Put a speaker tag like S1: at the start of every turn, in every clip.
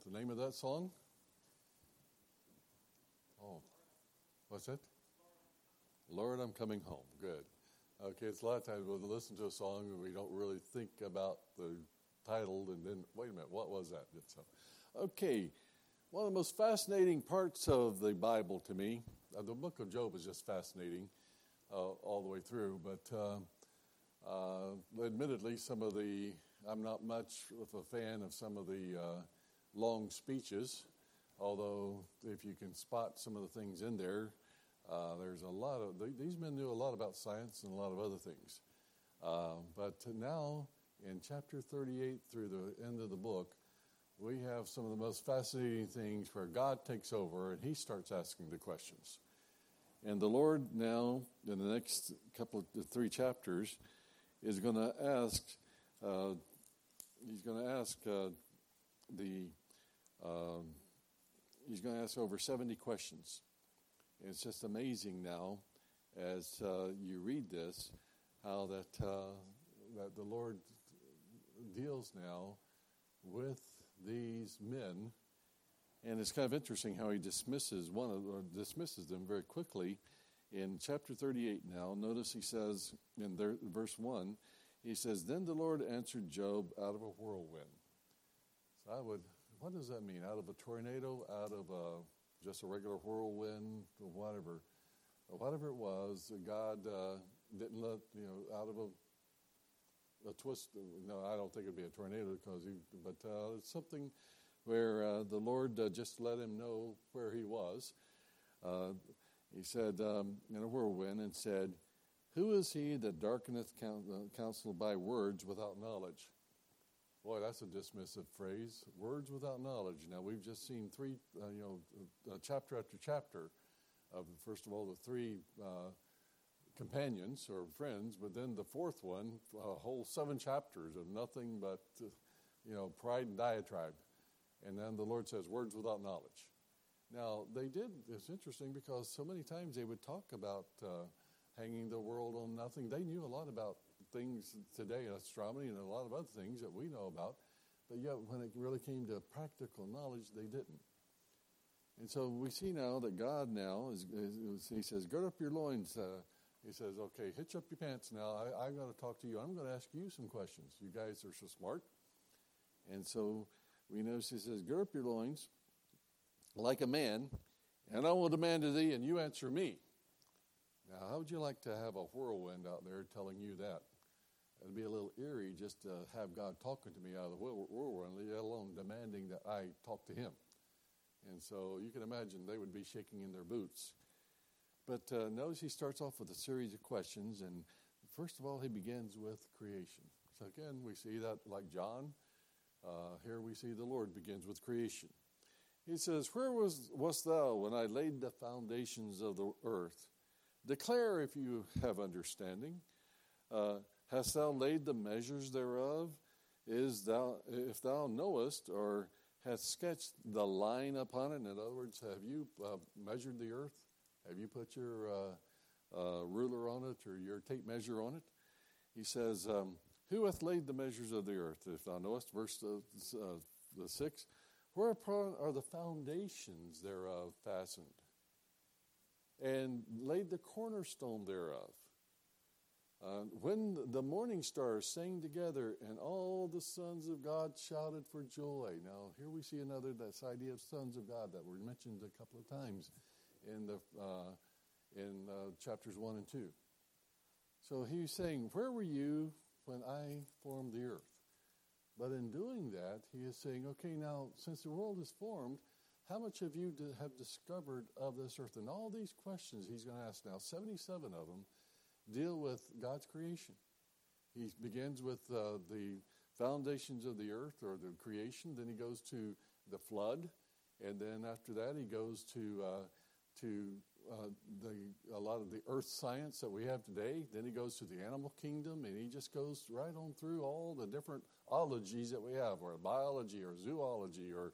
S1: The name of that song? Oh, what's it? Lord, I'm Coming Home. Good. Okay, it's a lot of times we'll listen to a song and we don't really think about the title, and then, wait a minute, what was that? So, okay, one of the most fascinating parts of the Bible to me, the book of Job is just fascinating all the way through, but admittedly, I'm not much of a fan of some of the long speeches, although if you can spot some of the things in there, there's a lot of, these men knew a lot about science and a lot of other things. But now, in chapter 38 through the end of the book, we have some of the most fascinating things where God takes over and he starts asking the questions. And the Lord now, in the next three chapters, is going to ask, he's going to ask over 70 questions. And it's just amazing now, as you read this, how that the Lord deals now with these men. And it's kind of interesting how he dismisses them very quickly. In chapter 38 now, notice he says in verse 1, he says, "Then the Lord answered Job out of a whirlwind." So what does that mean? Out of a tornado? Out of just a regular whirlwind? Or whatever. Whatever it was, God didn't let, out of a twist. No, I don't think it'd be a tornado, but it's something where the Lord just let him know where he was. He said, in a whirlwind, and said, "Who is he that darkeneth counsel by words without knowledge?" Boy, that's a dismissive phrase. Words without knowledge. Now, we've just seen chapter after chapter of, first of all, the three companions or friends, but then the fourth one, a whole 7 chapters of nothing but, pride and diatribe. And then the Lord says, words without knowledge. Now, it's interesting because so many times they would talk about hanging the world on nothing. They knew a lot about things today, astronomy and a lot of other things that we know about, but yet when it really came to practical knowledge, they didn't. And so we see now that God now, he says, "Gird up your loins." He says, "Okay, hitch up your pants now. I'm going to talk to you. I'm going to ask you some questions. You guys are so smart." And so we notice he says, "Gird up your loins like a man, and I will demand of thee, and you answer me." Now, how would you like to have a whirlwind out there telling you that? It'd be a little eerie just to have God talking to me out of the whirlwind, let alone demanding that I talk to him. And so you can imagine they would be shaking in their boots. But notice he starts off with a series of questions, and first of all, he begins with creation. So again, we see that like John. Here we see the Lord begins with creation. He says, "Where wast thou when I laid the foundations of the earth? Declare if you have understanding. Hast thou laid the measures thereof? If thou knowest, or hast sketched the line upon it?" In other words, have you measured the earth? Have you put your ruler on it or your tape measure on it? He says, "Who hath laid the measures of the earth? If thou knowest," verse the 6, "whereupon are the foundations thereof fastened? And laid the cornerstone thereof. When the morning stars sang together, and all the sons of God shouted for joy." Now, here we see this idea of sons of God that were mentioned a couple of times in chapters 1 and 2. So he's saying, "Where were you when I formed the earth?" But in doing that, he is saying, okay, now, since the world is formed, how much of you have discovered of this earth? And all these questions he's going to ask now, 77 of them, deal with God's creation. He begins with the foundations of the earth, or the creation. Then he goes to the flood. And then after that, he goes to a lot of the earth science that we have today. Then he goes to the animal kingdom, and he just goes right on through all the different ologies that we have, or biology, or zoology, or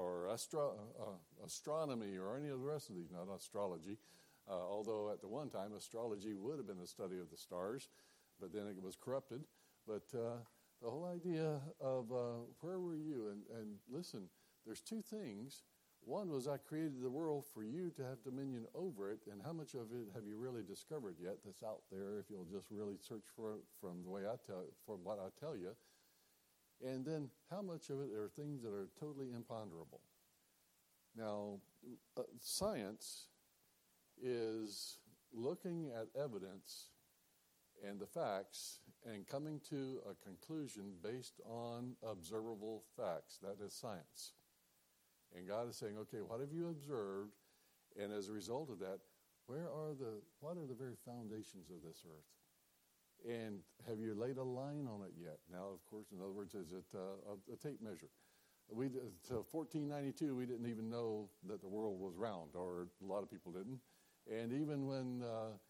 S1: astronomy, or any of the rest of these. Not astrology, although at the one time astrology would have been the study of the stars, but then it was corrupted. But the whole idea of where were you? And listen, there's two things. One was I created the world for you to have dominion over it, and how much of it have you really discovered yet that's out there if you'll just really search for it from the way from what I tell you. And then how much of it are things that are totally imponderable. Now, science is looking at evidence and the facts and coming to a conclusion based on observable facts. That is science. And God is saying, okay, what have you observed? And as a result of that, what are the very foundations of this earth? And have you laid a line on it yet? Now, of course, in other words, is it a tape measure? Till 1492, we didn't even know that the world was round, or a lot of people didn't. And even when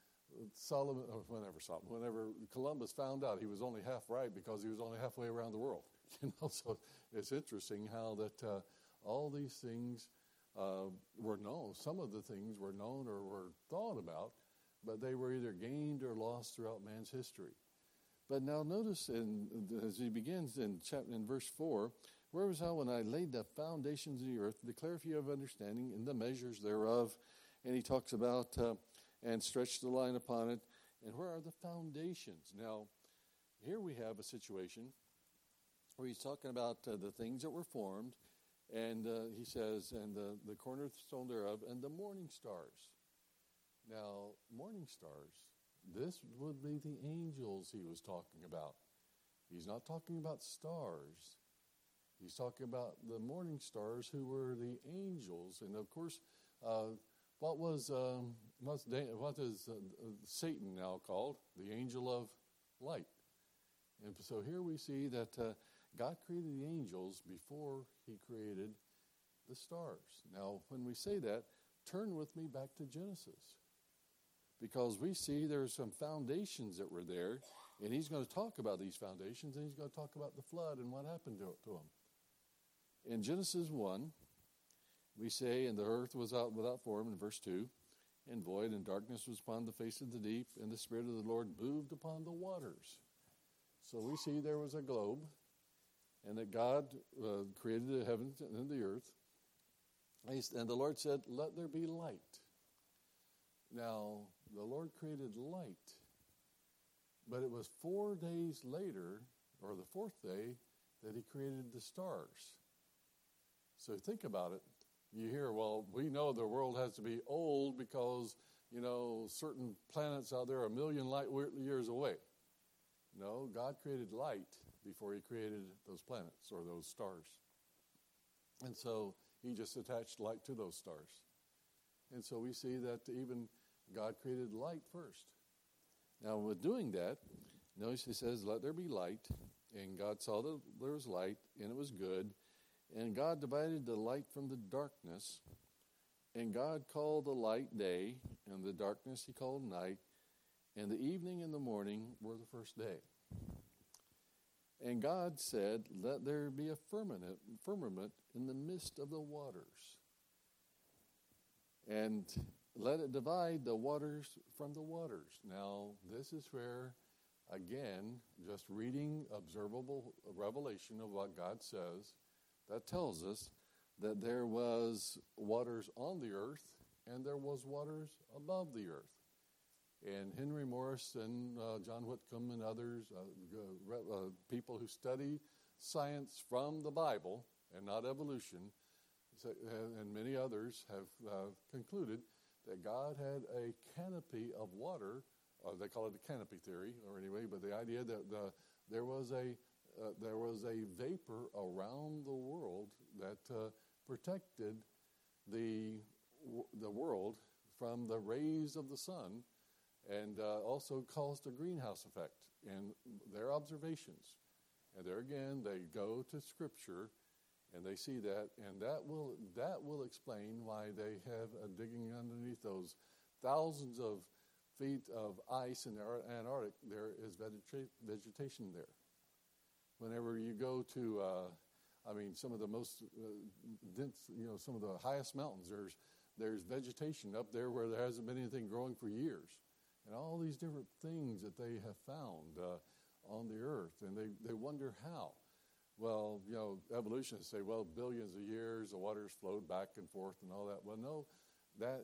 S1: whenever Columbus found out, he was only half right because he was only halfway around the world. So it's interesting how that all these things were known. Some of the things were known or were thought about, but they were either gained or lost throughout man's history. But now notice, as he begins in verse 4, where was I when I laid the foundations of the earth, declare if you have understanding in the measures thereof. And he talks about, and stretch the line upon it. And where are the foundations? Now, here we have a situation where he's talking about the things that were formed. And he says, and the cornerstone thereof, and the morning stars. Now, morning stars, this would be the angels he was talking about. He's not talking about stars. He's talking about the morning stars who were the angels. And of course, what is Satan now called? The angel of light. And so here we see that God created the angels before he created the stars. Now, when we say that, turn with me back to Genesis. Because we see there's some foundations that were there, and he's going to talk about these foundations, and he's going to talk about the flood and what happened to them. In Genesis 1, we say, and the earth was out without form, in verse 2, and void, and darkness was upon the face of the deep, and the Spirit of the Lord moved upon the waters. So we see there was a globe, and that God created the heavens and the earth. And the Lord said, let there be light. Now, the Lord created light, but it was 4 days later, or the fourth day, that he created the stars. So think about it. You hear, well, we know the world has to be old because, certain planets out there are a million light years away. No, God created light before he created those planets or those stars. And so he just attached light to those stars. And so we see that even God created light first. Now, with doing that, notice he says, let there be light. And God saw that there was light, and it was good. And God divided the light from the darkness. And God called the light day, and the darkness he called night. And the evening and the morning were the first day. And God said, let there be a firmament in the midst of the waters. And let it divide the waters from the waters. Now, this is where, again, just reading observable revelation of what God says, that tells us that there was waters on the earth and there was waters above the earth. And Henry Morris and John Whitcomb and others, people who study science from the Bible and not evolution, and many others have concluded that God had a canopy of water, or they call it the canopy theory, or anyway, but the idea that there was a vapor around the world that protected the world from the rays of the sun, and also caused a greenhouse effect. And their observations, and there again, they go to Scripture, and they see that, and that will explain why they have digging underneath those thousands of feet of ice in the Antarctic. There is vegetation there. Whenever you go to, some of the most dense, some of the highest mountains, there's vegetation up there where there hasn't been anything growing for years. And all these different things that they have found on the earth, and they wonder how. Well, evolutionists say, well, billions of years, the waters flowed back and forth and all that. Well, no, that,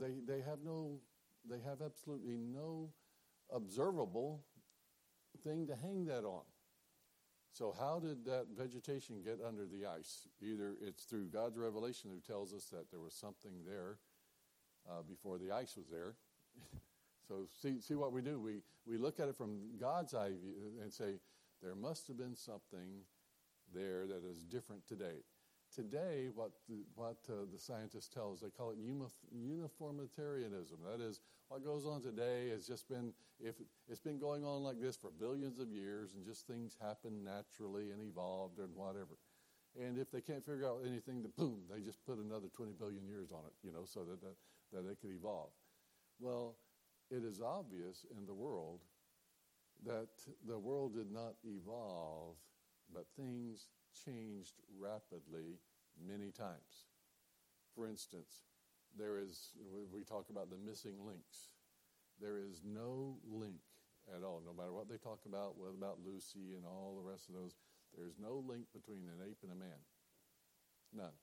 S1: they have absolutely no observable thing to hang that on. So how did that vegetation get under the ice? Either it's through God's revelation who tells us that there was something there before the ice was there. So see what we do. We look at it from God's eye view and say, there must have been something there that is different today. Today, what the scientists tell us, they call it uniformitarianism. That is, what goes on today has just been, if it's been going on like this for billions of years, and just things happen naturally and evolved and whatever. And if they can't figure out anything, then boom, they just put another 20 billion years on it, so that it could evolve. Well, it is obvious in the world that the world did not evolve, but things changed rapidly many times. For instance, we talk about the missing links. There is no link at all, no matter what they talk about, what about Lucy and all the rest of those, there's no link between an ape and a man. None.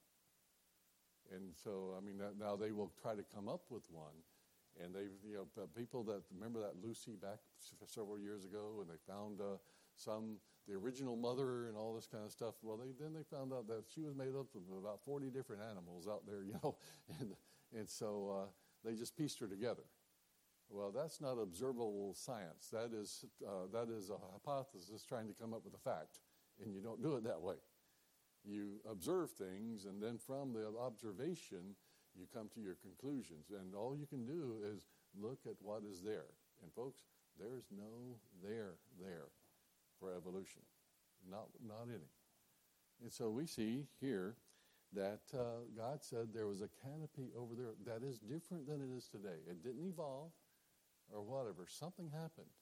S1: And so, now they will try to come up with one. And they, people that remember that Lucy back several years ago, and they found the original mother and all this kind of stuff. Well, then they found out that she was made up of about 40 different animals out there, and so they just pieced her together. Well, that's not observable science. That is a hypothesis trying to come up with a fact, and you don't do it that way. You observe things, and then from the observation, you come to your conclusions. And all you can do is look at what is there. And folks, there's no there for evolution. Not any. And so we see here that God said there was a canopy over there that is different than it is today. It didn't evolve or whatever. Something happened.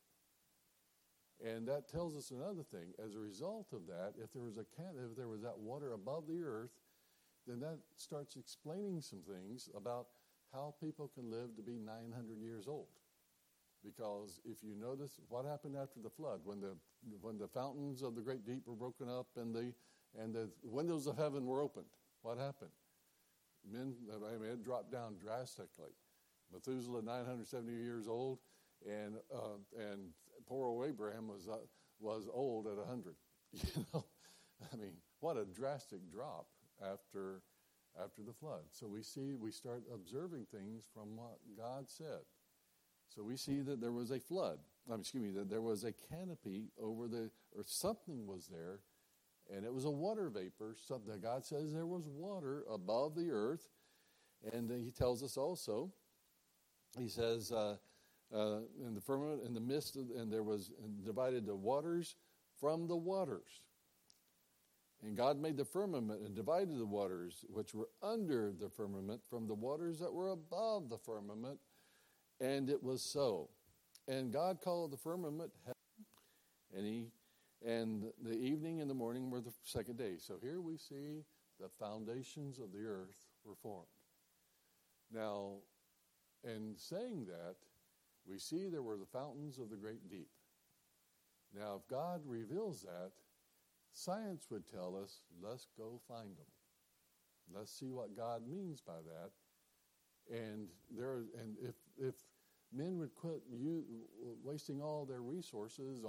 S1: And that tells us another thing. As a result of that, if there was that water above the earth, then that starts explaining some things about how people can live to be 900 years old. Because if you notice what happened after the flood, when the fountains of the great deep were broken up and the windows of heaven were opened, what happened? It dropped down drastically. Methuselah, 970 years old, and poor old Abraham was old at 100. What a drastic drop after the flood. So we start observing things from what God said. So we see that there was a flood. That there was a canopy over or something was there, and it was a water vapor. Something God says there was water above the earth, and He tells us also. He says in the firmament, in the midst, and there was divided the waters from the waters. And God made the firmament and divided the waters which were under the firmament from the waters that were above the firmament. And it was so. And God called the firmament heaven, and the evening and the morning were the second day. So here we see the foundations of the earth were formed. Now, in saying that, we see there were the fountains of the great deep. Now, if God reveals that, science would tell us, let's go find them. Let's see what God means by that. And if men would quit wasting all their resources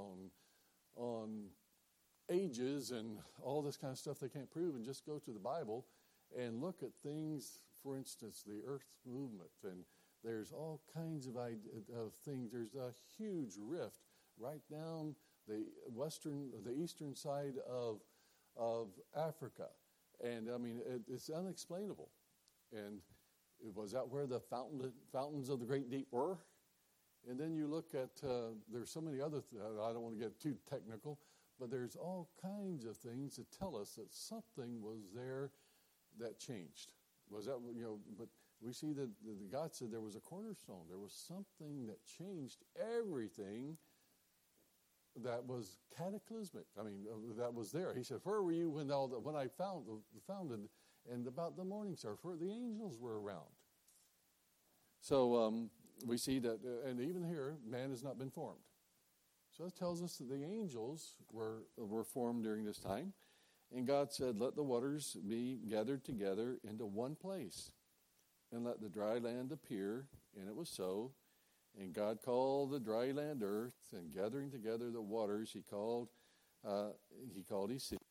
S1: on ages and all this kind of stuff they can't prove, and just go to the Bible and look at things, for instance, the Earth's movement, and there's all kinds of things. There's a huge rift right down the eastern side of Africa, and it's unexplainable. And was that where the fountains of the great deep were? And then you look at there's so many other I don't want to get too technical, but there's all kinds of things that tell us that something was there that changed. Was that But we see that God said there was a cornerstone. There was something that changed everything. That was cataclysmic. That was there. He said, "Where were you when I founded and about the morning stars? Where the angels were around." So we see that, and even here, man has not been formed. So it tells us that the angels were formed during this time, And God said, let the waters be gathered together into one place, and let the dry land appear. And it was so. And God called the dry land earth, and gathering together the waters, he called his sea.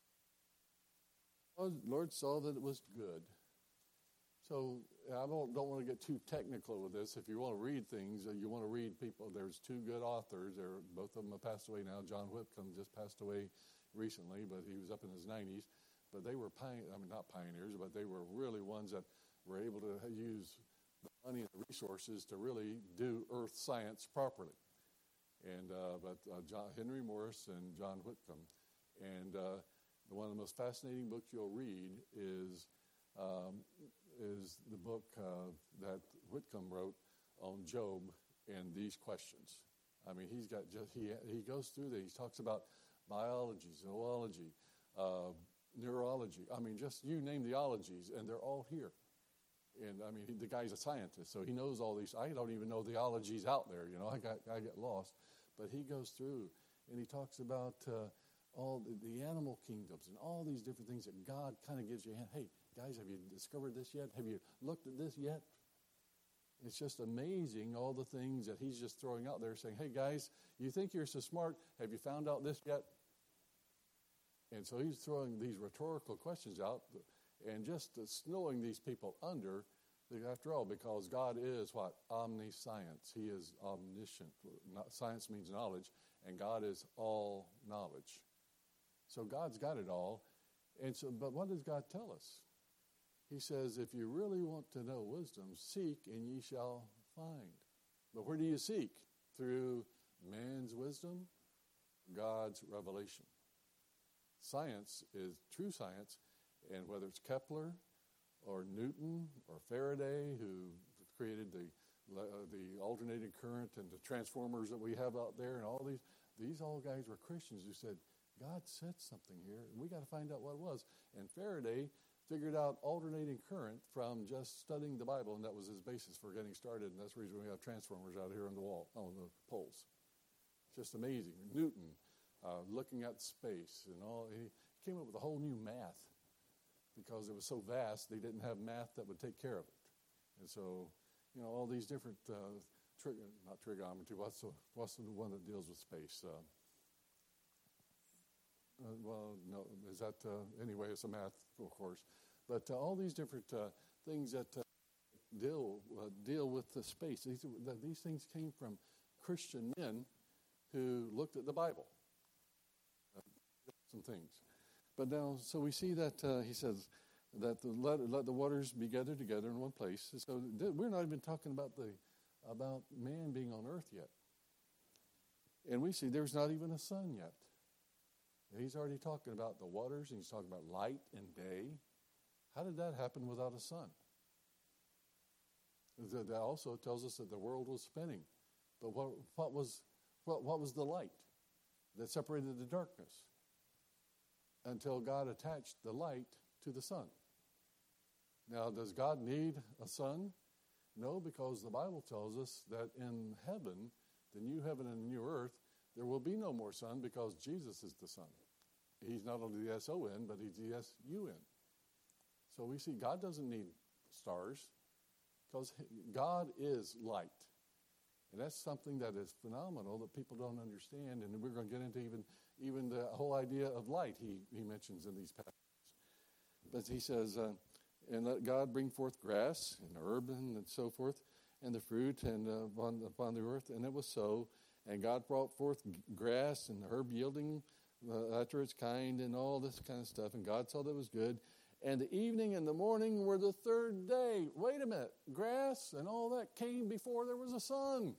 S1: The Lord saw that it was good. So I don't want to get too technical with this. If you want to read things, you want to read people. There's two good authors. Both of them have passed away now. John Whitcomb just passed away recently, but he was up in his 90s. But they were not pioneers, but they were really ones that were able to use the money and the resources to really do earth science properly. And Henry Morris and John Whitcomb. And one of the most fascinating books you'll read is the book that Whitcomb wrote on Job and these questions. I mean, he goes through these. He talks about biology, zoology, neurology. I mean, just you name the ologies, and they're all here. And I mean, the guy's a scientist, so he knows all these. I don't even know the ologies out there. I get lost. But he goes through and he talks about all the animal kingdoms and all these different things that God kind of gives you a hand. Hey, guys, have you discovered this yet? Have you looked at this yet? It's just amazing, all the things that he's just throwing out there saying, hey, guys, you think you're so smart. Have you found out this yet? And so he's throwing these rhetorical questions out and just snowing these people under, after all, because God is what? Omniscience. He is omniscient. Science means knowledge, and God is all knowledge. So God's got it all. And so, but what does God tell us? He says, if you really want to know wisdom, seek and ye shall find. But where do you seek? Through man's wisdom, God's revelation. Science is true science, and whether it's Kepler or Newton or Faraday, who created the alternating current and the transformers that we have out there, and all these all guys were Christians who said, God said something here, and we got to find out what it was. And Faraday figured out alternating current from just studying the Bible, and that was his basis for getting started, and that's the reason we have transformers out here on the wall, on the poles. Just amazing. Newton, looking at space and all, he came up with a whole new math because it was so vast, they didn't have math that would take care of it. And so, all these different, not trigonometry, what's the one that deals with space? No, is that, anyway, it's a math, of course. But all these different things that deal with the space, these things came from Christian men who looked at the Bible. Some things. But now, so we see that he says that let the waters be gathered together in one place. So we're not even talking about man being on earth yet. And we see there's not even a sun yet. He's already talking about the waters, and he's talking about light and day. How did that happen without a sun? That also tells us that the world was spinning. But what was the light that separated the darkness? Until God attached the light to the sun. Now, does God need a sun? No, because the Bible tells us that in heaven, the new heaven and the new earth, there will be no more sun because Jesus is the sun. He's not only the S-O-N, but he's the S-U-N. So we see God doesn't need stars because God is light. And that's something that is phenomenal that people don't understand. And we're going to get into even the whole idea of light he mentions in these passages. But he says, and let God bring forth grass and herb and so forth, and the fruit and upon the earth. And it was so. And God brought forth grass and herb yielding after its kind and all this kind of stuff. And God saw that it was good. And the evening and the morning were the third day. Wait a minute. Grass and all that came before there was a sun.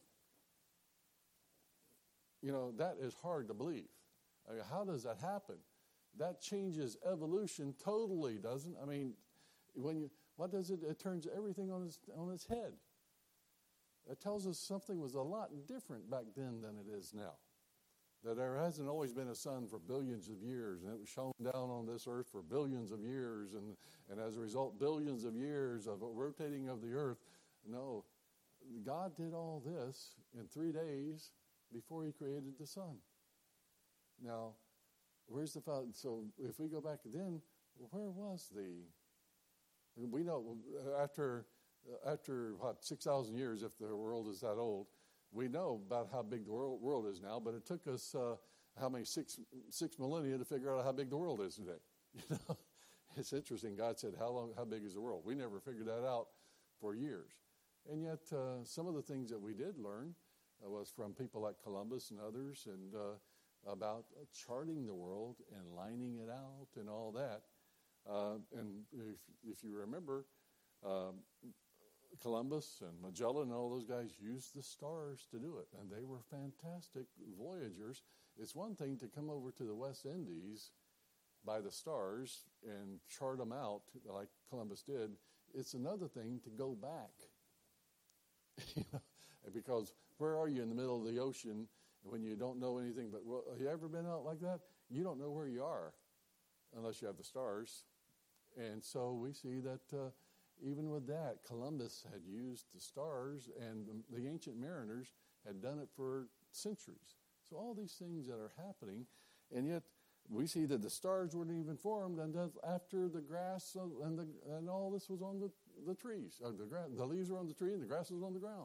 S1: That is hard to believe. I mean, how does that happen? That changes evolution totally, doesn't it? I mean, what does it? It turns everything on its head. It tells us something was a lot different back then than it is now. That there hasn't always been a sun for billions of years, and it was shone down on this earth for billions of years, and as a result, billions of years of a rotating of the earth. No, God did all this in 3 days before he created the sun. Now, where's the fountain? So if we go back then, where was we know after what, 6,000 years, if the world is that old, we know about how big the world is now, but it took us six millennia to figure out how big the world is today. You know, it's interesting. God said, how big is the world? We never figured that out for years. And yet some of the things that we did learn was from people like Columbus and others, and about charting the world and lining it out and all that. And if you remember, Columbus and Magellan and all those guys used the stars to do it, and they were fantastic voyagers. It's one thing to come over to the West Indies by the stars and chart them out like Columbus did. It's another thing to go back. You know, because where are you in the middle of the ocean when you don't know anything but, well, have you ever been out like that? You don't know where you are unless you have the stars. And so we see that even with that, Columbus had used the stars, and the ancient mariners had done it for centuries. So all these things that are happening, and yet we see that the stars weren't even formed until after the grass and all this was on the trees. The leaves were on the tree and the grass was on the ground.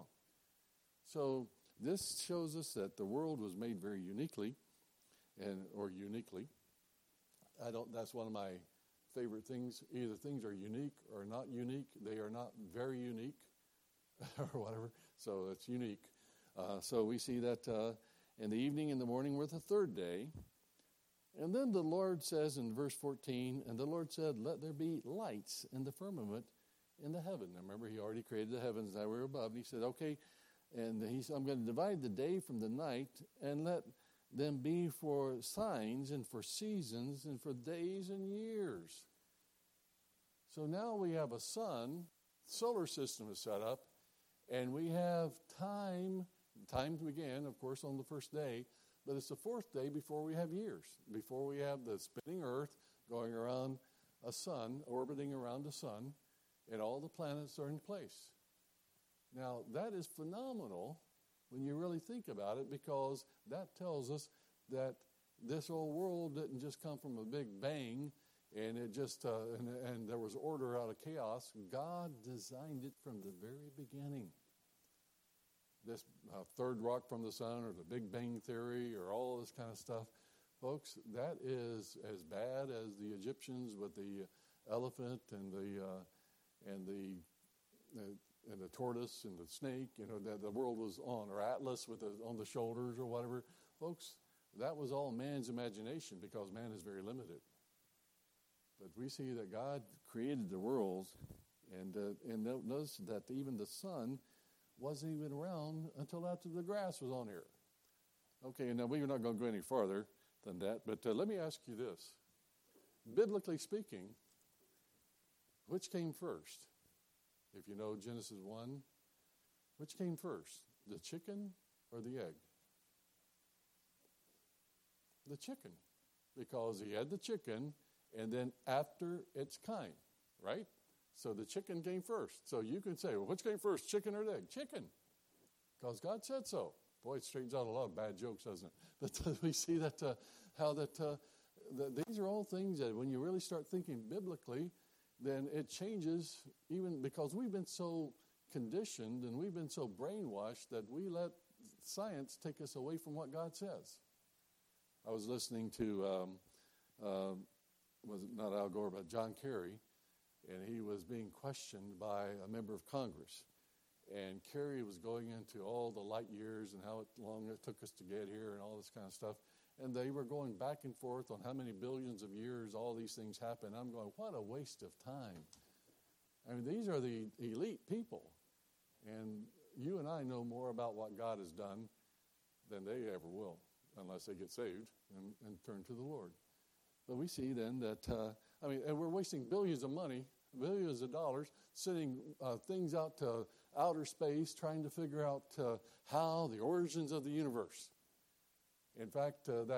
S1: So this shows us that the world was made very uniquely, or uniquely. That's one of my favorite things. Either things are unique or not unique. They are not very unique or whatever. So it's unique. So we see that in the evening and the morning were the third day. And then the Lord says in verse 14, and the Lord said, let there be lights in the firmament in the heaven. Now remember, he already created the heavens that were above. And he said, okay, and he said, I'm going to divide the day from the night and let them be for signs and for seasons and for days and years. So now we have a sun, solar system is set up, and we have time. Time began, of course, on the first day, but it's the fourth day before we have years, before we have the spinning earth going around a sun, orbiting around the sun, and all the planets are in place. Now, that is phenomenal when you really think about it, because that tells us that this whole world didn't just come from a big bang, and it just and there was order out of chaos. God designed it from the very beginning. This third rock from the sun, or the Big Bang Theory, or all this kind of stuff, folks, that is as bad as the Egyptians with the elephant and the tortoise and the snake. You know, that the world was on, or Atlas with on the shoulders or whatever, folks. That was all man's imagination, because man is very limited. But we see that God created the world, and notice that even the sun wasn't even around until after the grass was on here. Okay, now we're not going to go any farther than that, but let me ask you this. Biblically speaking, which came first? If you know Genesis 1, which came first, the chicken or the egg? The chicken, because he had the chicken, and then after its kind, right? So the chicken came first. So you can say, well, which came first, chicken or the egg? Chicken, because God said so. Boy, it straightens out a lot of bad jokes, doesn't it? But we see that these are all things that when you really start thinking biblically, then it changes, even because we've been so conditioned and we've been so brainwashed that we let science take us away from what God says. I was listening to, was it not Al Gore, but John Kerry, and he was being questioned by a member of Congress. And Kerry was going into all the light years and how long it took us to get here and all this kind of stuff. And they were going back and forth on how many billions of years all these things happen. I'm going, what a waste of time. I mean, these are the elite people. And you and I know more about what God has done than they ever will, unless they get saved and turn to the Lord. But we see then that, and we're wasting billions of money, billions of dollars, sending things out to outer space, trying to figure out how the origins of the universe. In fact, and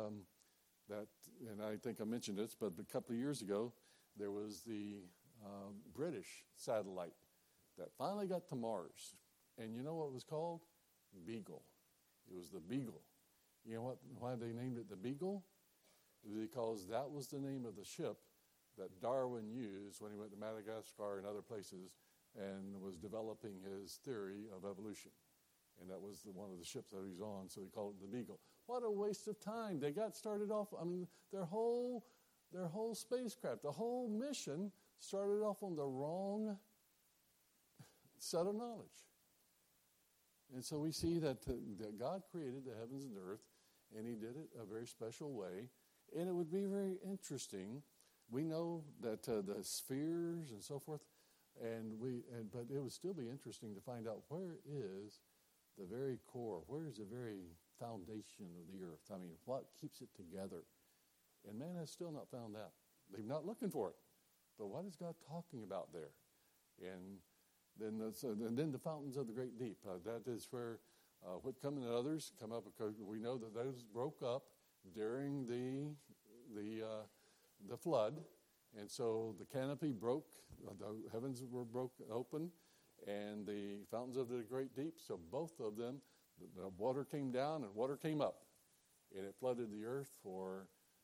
S1: I think I mentioned this, but a couple of years ago, there was the British satellite that finally got to Mars. And you know what it was called? Beagle. It was the Beagle. You know why they named it the Beagle? because that was the name of the ship that Darwin used when he went to Madagascar and other places and was developing his theory of evolution. And that was one of the ships that he was on, so he called it the Beagle. What a waste of time. They got started off, their whole spacecraft, the whole mission started off on the wrong set of knowledge. And so we see that God created the heavens and the earth, and he did it a very special way. And it would be very interesting. We know that the spheres and so forth, but it would still be interesting to find out where is the very core, where is the very foundation of the earth? I mean, what keeps it together? And man has still not found that. They're not looking for it. But what is God talking about there? And then the fountains of the great deep. That is where Whitcomb and others come up, because we know that those broke up during the flood. And so the canopy broke, the heavens were broken open, and the fountains of the great deep. So both of them, the water came down and water came up. And it flooded the earth for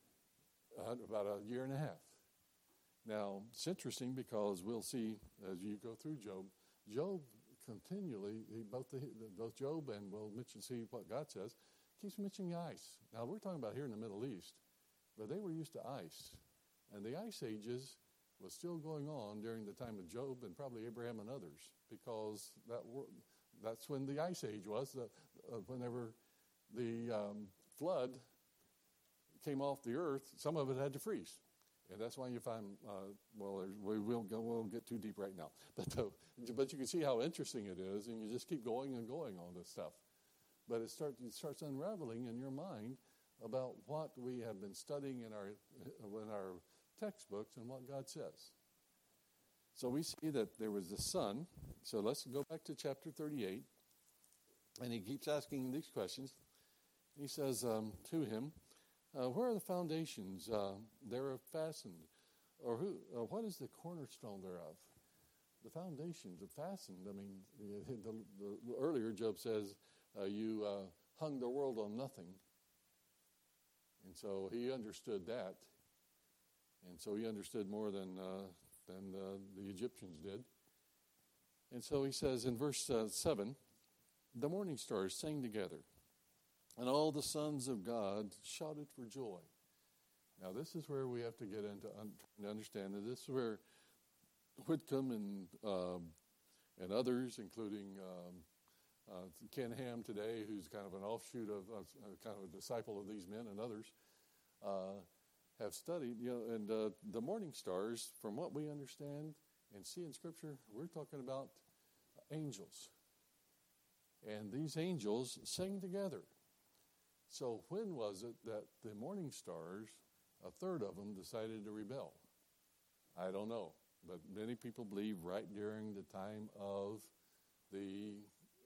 S1: about a year and a half. Now, it's interesting because we'll see as you go through Job continually, both Job and we'll see what God says, keeps mentioning ice. Now, we're talking about here in the Middle East, but they were used to ice. And the ice ages was still going on during the time of Job and probably Abraham and others, because that's when the ice age was, whenever the flood came off the earth, some of it had to freeze. And that's why you find, we won't get too deep right now. But you can see how interesting it is, and you just keep going and going on this stuff. But it starts unraveling in your mind about what we have been studying in our textbooks and what God says. So we see that there was the sun. So let's go back to chapter 38. And he keeps asking these questions. He says to him, where are the foundations thereof fastened? Or what is the cornerstone thereof? The foundations are fastened. I mean, the earlier Job says, you hung the world on nothing. And so he understood that. And so he understood more than the Egyptians did. And so he says in verse 7, the morning stars sang together, and all the sons of God shouted for joy. Now, this is where we have to get into trying to understand that this is where Whitcomb and others, including Ken Ham today, who's kind of an offshoot of kind of a disciple of these men and others, have studied. And the morning stars, from what we understand and see in Scripture, we're talking about angels. And these angels sang together. So when was it that the morning stars, a third of them, decided to rebel? I don't know. But many people believe right during the time of the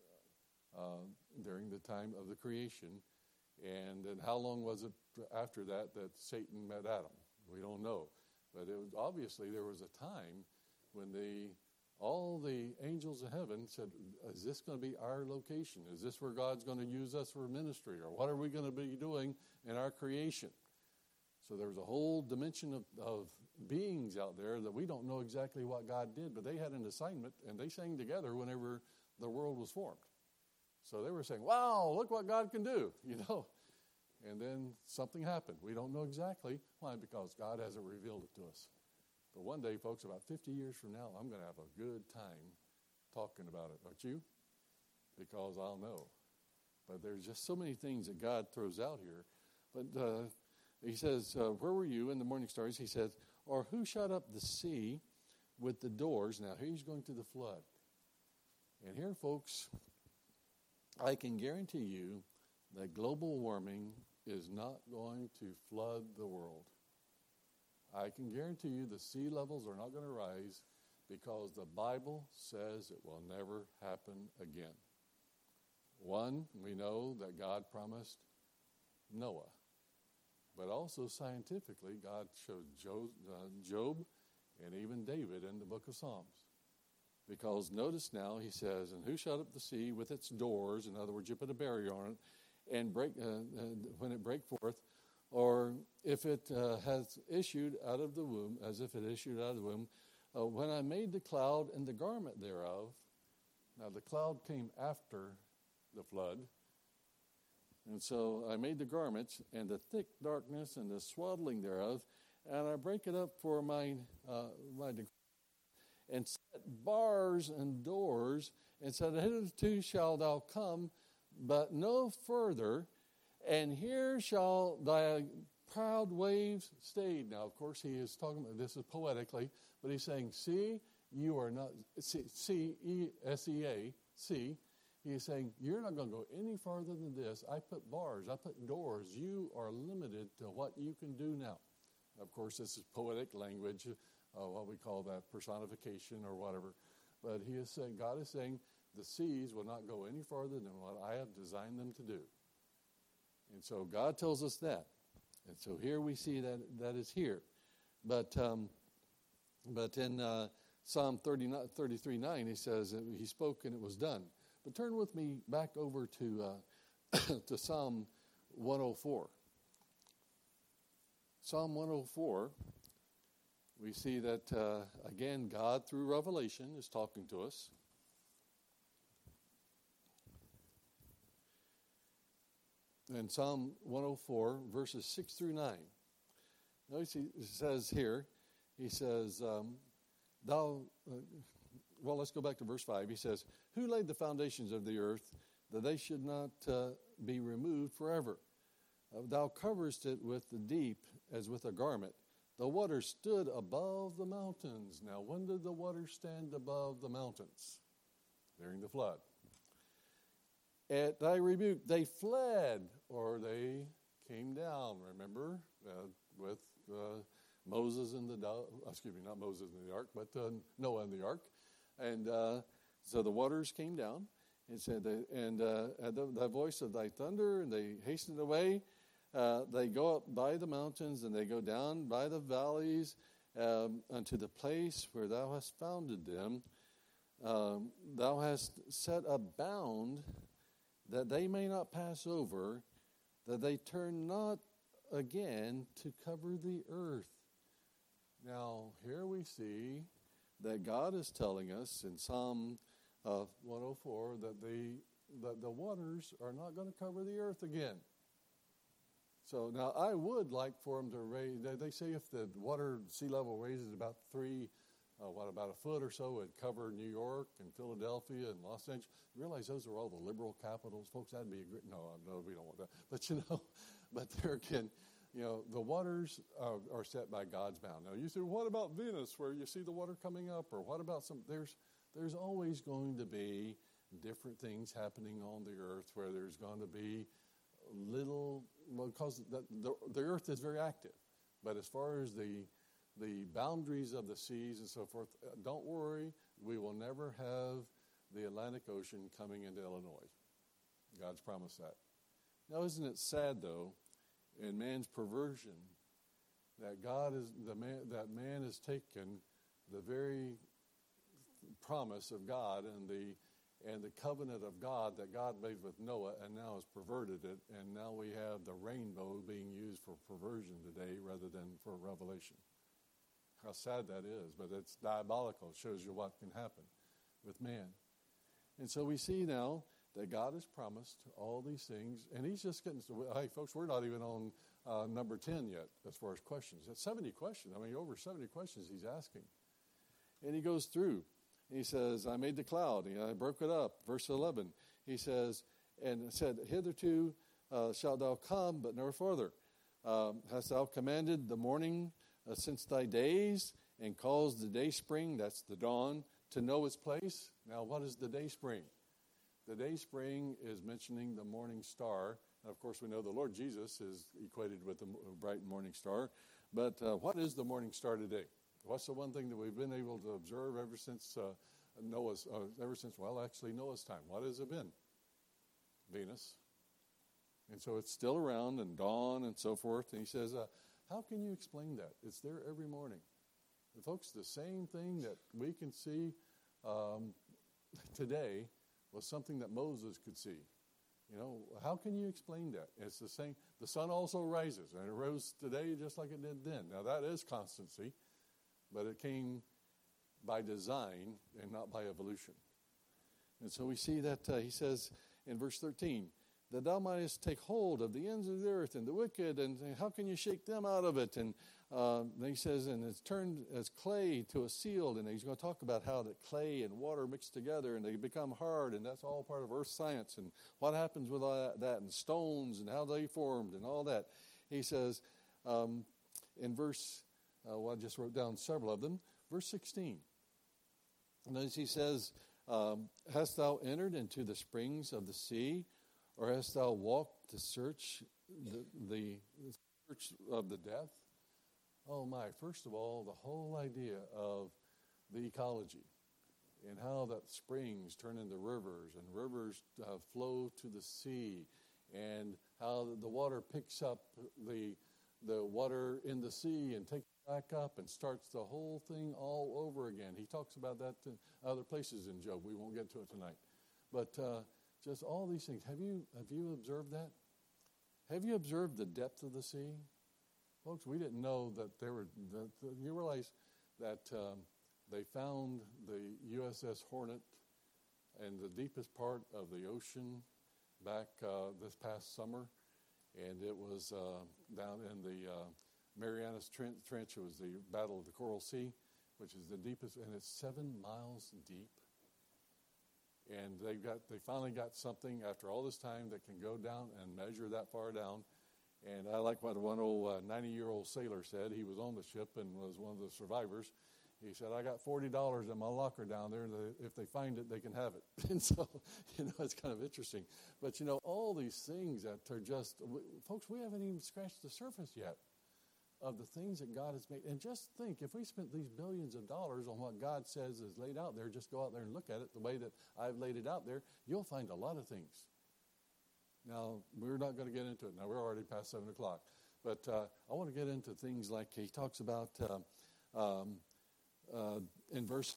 S1: creation. And then how long was it after that Satan met Adam? We don't know. But obviously there was a time when all the angels of heaven said, is this going to be our location? Is this where God's going to use us for ministry? Or what are we going to be doing in our creation? So there was a whole dimension of beings out there that we don't know exactly what God did, but they had an assignment, and they sang together whenever the world was formed. So they were saying, wow, look what God can do, And then something happened. We don't know exactly why, because God hasn't revealed it to us. But one day, folks, about 50 years from now, I'm going to have a good time talking about it, don't you? Because I'll know. But there's just so many things that God throws out here. But he says, where were you in the morning stars? He says, or who shut up the sea with the doors? Now, he's going to the flood. And here, folks, I can guarantee you that global warming is not going to flood the world. I can guarantee you the sea levels are not going to rise, because the Bible says it will never happen again. One, we know that God promised Noah. But also scientifically, God showed Job and even David in the book of Psalms. Because notice now, he says, and who shut up the sea with its doors? In other words, you put a barrier on it, and when it break forth, or if it has issued out of the womb, as if it issued out of the womb, when I made the cloud and the garment thereof. Now the cloud came after the flood. And so I made the garments and the thick darkness and the swaddling thereof, and I break it up for my and set bars and doors, and said, hitherto shalt thou come, but no further, and here shall thy proud waves stay. Now, of course, he is talking about, this is poetically, but he's saying, see, you are not, C-E-S-E-A, see, he is saying, you're not going to go any farther than this. I put bars, I put doors. You are limited to what you can do now. Of course, this is poetic language, what we call that personification or whatever. But he is saying, God is saying, the seas will not go any farther than what I have designed them to do. And so God tells us that. And so here we see that is here. But in Psalm 33:9, he says, he spoke and it was done. But turn with me back over to to Psalm 104. Psalm 104, we see that, again, God, through revelation, is talking to us. In Psalm 104, verses 6 through 9. Notice he says here, he says, let's go back to verse 5. He says, who laid the foundations of the earth, that they should not be removed forever? Thou coverest it with the deep as with a garment. The waters stood above the mountains. Now, when did the waters stand above the mountains? During the flood. At thy rebuke, they fled, or they came down. Remember, with Moses in the not Moses in the ark, but Noah in the ark, and so the waters came down. It said, and at the voice of thy thunder, and they hastened away. They go up by the mountains, and they go down by the valleys unto the place where thou hast founded them. Thou hast set a bound that they may not pass over, that they turn not again to cover the earth. Now, here we see that God is telling us in Psalm 104 that the waters are not going to cover the earth again. So now I would like for them to raise, they say if the sea level raises about about a foot or so, it'd cover New York and Philadelphia and Los Angeles. You realize those are all the liberal capitals, folks. That'd be a great. No, we don't want that. But but there again, the waters are set by God's bound. Now you say, what about Venus, where you see the water coming up, or what about there's always going to be different things happening on the earth where there's going to be because the earth is very active. But as far as the boundaries of the seas and so forth, don't worry, we will never have the Atlantic Ocean coming into Illinois. God's promised that. Now, isn't it sad, though, in man's perversion, that man has taken the very promise of God and the covenant of God that God made with Noah, and now has perverted it, and now we have the rainbow being used for perversion today rather than for revelation. How sad that is, but it's diabolical. It shows you what can happen with man. And so we see now that God has promised all these things, and he's just getting, hey folks, we're not even on number 10 yet as far as questions. That's 70 questions. I mean, over 70 questions he's asking. And he goes through. He says, I made the cloud, I broke it up. Verse 11, he says, and said, hitherto shalt thou come, but no further. Hast thou commanded the morning since thy days, and caused the day spring, that's the dawn, to know its place? Now, what is the day spring? The day spring is mentioning the morning star. And of course, we know the Lord Jesus is equated with the bright morning star. But what is the morning star today? What's the one thing that we've been able to observe ever since Noah's time? What has it been? Venus. And so it's still around, and dawn and so forth. And he says, how can you explain that? It's there every morning. And folks, the same thing that we can see today was something that Moses could see. How can you explain that? It's the same. The sun also rises, and it rose today just like it did then. Now, that is constancy, but it came by design and not by evolution. And so we see that he says in verse 13, that thou mightest take hold of the ends of the earth and the wicked, and how can you shake them out of it? And then he says, and it's turned as clay to a seal, and he's going to talk about how that clay and water mix together and they become hard, and that's all part of earth science and what happens with all that and stones and how they formed and all that. He says in verse, I just wrote down several of them, verse 16. And then he says, hast thou entered into the springs of the sea, or hast thou walked to search the search of the depth? Oh my, first of all, the whole idea of the ecology and how that springs turn into rivers and rivers flow to the sea, and how the water picks up the water in the sea and takes it back up and starts the whole thing all over again. He talks about that in other places in Job. We won't get to it tonight. But just all these things. Have you observed that? Have you observed the depth of the sea? Folks, we didn't know that you realize that they found the USS Hornet in the deepest part of the ocean back this past summer, and it was down in the Marianas Trench. It was the Battle of the Coral Sea, which is the deepest, and it's 7 miles deep. And they finally got something after all this time that can go down and measure that far down. And I like what one old 90-year-old sailor said. He was on the ship and was one of the survivors. He said, I got $40 in my locker down there. If they find it, they can have it. And so, it's kind of interesting. But, all these things that are just, folks, we haven't even scratched the surface yet of the things that God has made. And just think, if we spent these billions of dollars on what God says is laid out there, just go out there and look at it the way that I've laid it out there, you'll find a lot of things. Now, we're not going to get into it. Now, we're already past 7 o'clock. But I want to get into things like he talks about in verse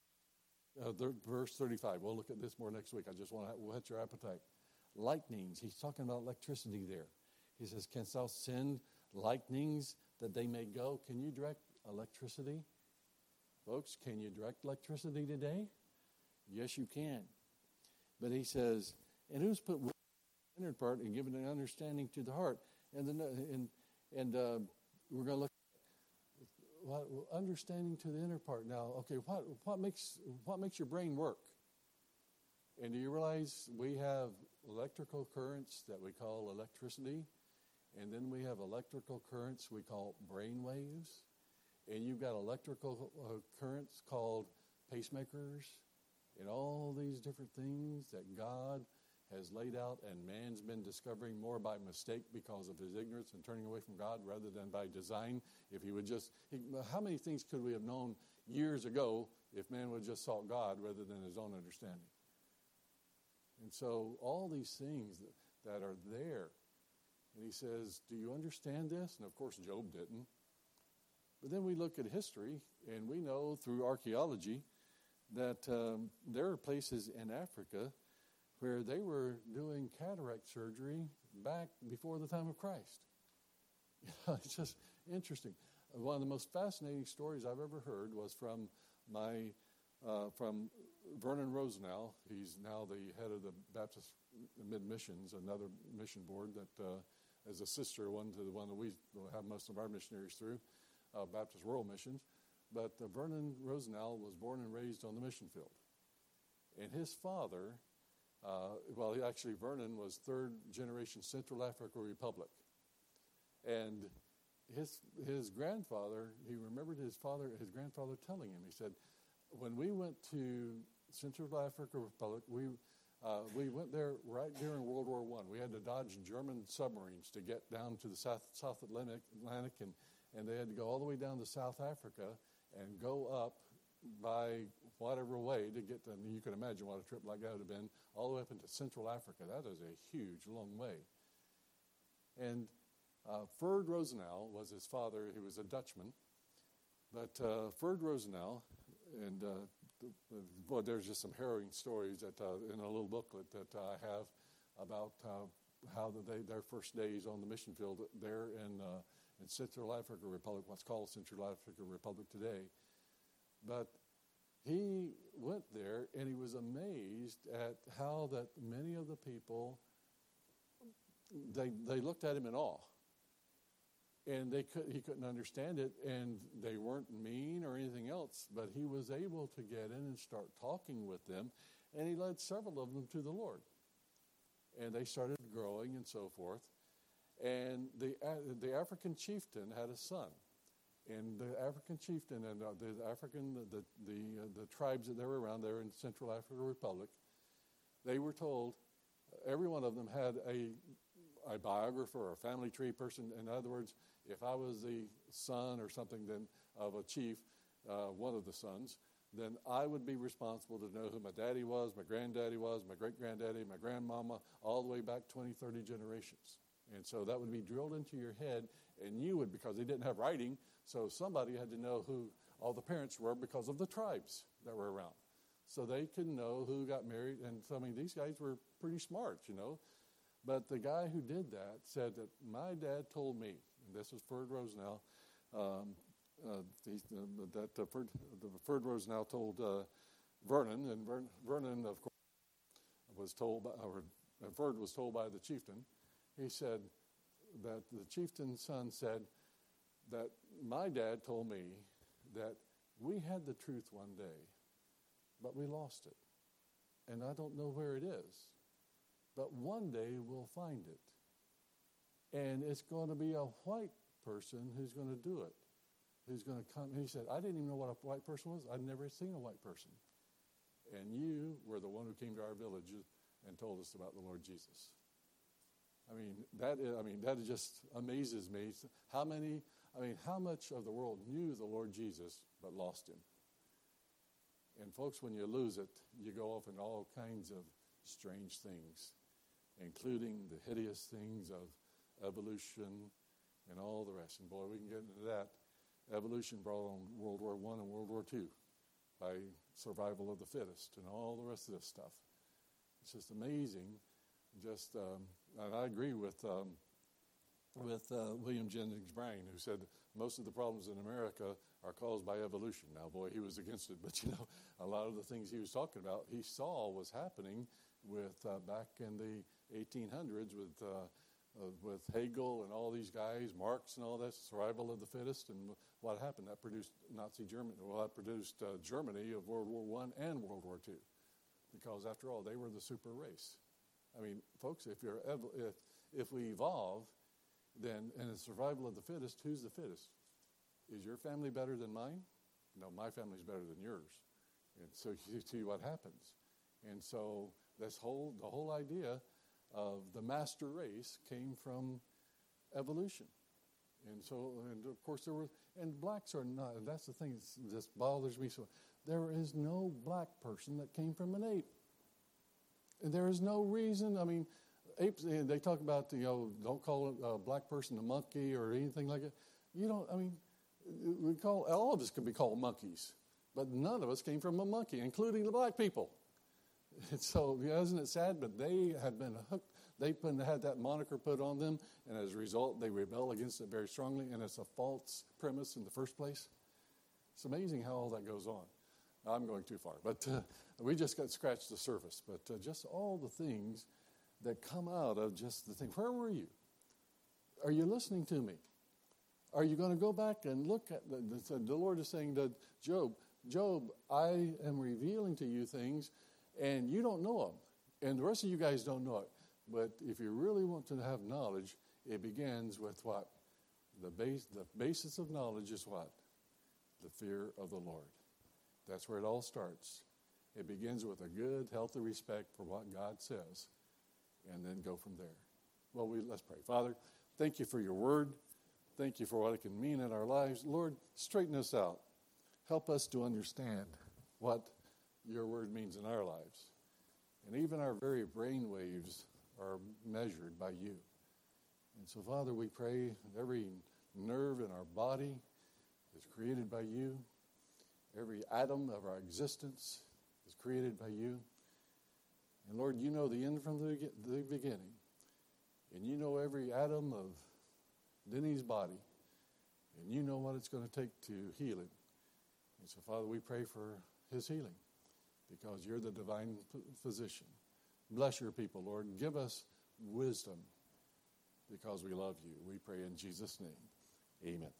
S1: 35. We'll look at this more next week. I just want to whet your appetite. Lightnings. He's talking about electricity there. He says, canst thou send lightnings that they may go? Can you direct electricity? Folks, can you direct electricity today? Yes, you can. But he says, and who's put the inner part and given an understanding to the heart? And we're going to look at understanding to the inner part. Now, okay, what makes your brain work? And do you realize we have electrical currents that we call electricity? And then we have electrical currents we call brain waves. And you've got electrical currents called pacemakers and all these different things that God has laid out, and man's been discovering more by mistake because of his ignorance and turning away from God rather than by design. If he would how many things could we have known years ago if man would have just sought God rather than his own understanding? And so all these things that are there. And he says, do you understand this? And of course, Job didn't. But then we look at history, and we know through archaeology that there are places in Africa where they were doing cataract surgery back before the time of Christ. It's just interesting. One of the most fascinating stories I've ever heard was from Vernon Rosenau. He's now the head of the Baptist Mid-Missions, another mission board that is a sister one to the one that we have most of our missionaries through, Baptist World Missions. But Vernon Rosenau was born and raised on the mission field. And his father, Vernon was third generation Central African Republic. And his grandfather, he remembered his grandfather telling him, he said, when we went to Central African Republic, we went there right during World War I. We had to dodge German submarines to get down to the South Atlantic, and they had to go all the way down to South Africa and go up by whatever way to get to, you can imagine what a trip like that would have been, all the way up into Central Africa. That is a huge, long way. And Ferd Rosenau was his father. He was a Dutchman. But Ferd Rosenau, and there's just some harrowing stories that in a little booklet that I have about how their first days on the mission field there in Central African Republic, what's called Central African Republic today. But he went there and he was amazed at how that many of the people, they looked at him in awe. And he couldn't understand it, and they weren't mean or anything else, but he was able to get in and start talking with them, and he led several of them to the Lord. And they started growing and so forth. And the African chieftain had a son. And the African chieftain and the tribes that they were around there in Central African Republic, they were told, every one of them had a biographer or a family tree person. In other words, if I was the son or something then of a chief, one of the sons, then I would be responsible to know who my daddy was, my granddaddy was, my great-granddaddy, my grandmama, all the way back 20, 30 generations. And so that would be drilled into your head, and you would, because they didn't have writing, so somebody had to know who all the parents were because of the tribes that were around. So they could know who got married, and so, I mean, these guys were pretty smart, you know. But the guy who did that said that my dad told me, and this is Ferd Rosenau, Ferd Rosenau told Vernon, and Vernon, of course, was told, Ferd was told by the chieftain. He said that the chieftain's son said that my dad told me that we had the truth one day, but we lost it. And I don't know where it is. But one day we'll find it. And it's going to be a white person who's going to do it. Who's going to come. He said, I didn't even know what a white person was. I'd never seen a white person. And you were the one who came to our village and told us about the Lord Jesus. That just amazes me. How much of the world knew the Lord Jesus but lost him? And folks, when you lose it, you go off into all kinds of strange things, including the hideous things of evolution and all the rest. And boy, we can get into that. Evolution brought on World War I and World War II by survival of the fittest and all the rest of this stuff. It's just amazing. And I agree with William Jennings Bryan, who said most of the problems in America are caused by evolution. Now, boy, he was against it, but a lot of the things he was talking about, he saw was happening with back in the 1800s with Hegel and all these guys, Marx and all that, survival of the fittest, and what happened? That produced Nazi Germany. Well, that produced Germany of World War I and World War II, because after all, they were the super race. I mean, folks, if we evolve, then in the survival of the fittest, who's the fittest? Is your family better than mine? No, my family's better than yours. And so you see what happens. And so the whole idea of the master race came from evolution. And of course and blacks are not, and that's the thing that just bothers me so. There is no black person that came from an ape. And there is no reason, apes, they talk about, don't call a black person a monkey or anything like that. All of us could be called monkeys, but none of us came from a monkey, including the black people. And so, isn't it sad? But they had been hooked. They had that moniker put on them, and as a result, they rebel against it very strongly, and it's a false premise in the first place. It's amazing how all that goes on. I'm going too far, but we just got scratched the surface. But just all the things that come out of just the thing. Where were you? Are you listening to me? Are you going to go back and look at the Lord is saying to Job, I am revealing to you things, and you don't know them, and the rest of you guys don't know it. But if you really want to have knowledge, it begins with what? The basis of knowledge is what? The fear of the Lord. That's where it all starts. It begins with a good, healthy respect for what God says, and then go from there. Well, let's pray. Father, thank you for your word. Thank you for what it can mean in our lives. Lord, straighten us out. Help us to understand what your word means in our lives. And even our very brain waves are measured by you. And so, Father, we pray that every nerve in our body is created by you. Every atom of our existence is created by you. And Lord, you know the end from the beginning. And you know every atom of Denny's body. And you know what it's going to take to heal him. And so, Father, we pray for his healing because you're the divine physician. Bless your people, Lord, and give us wisdom because we love you. We pray in Jesus' name. Amen.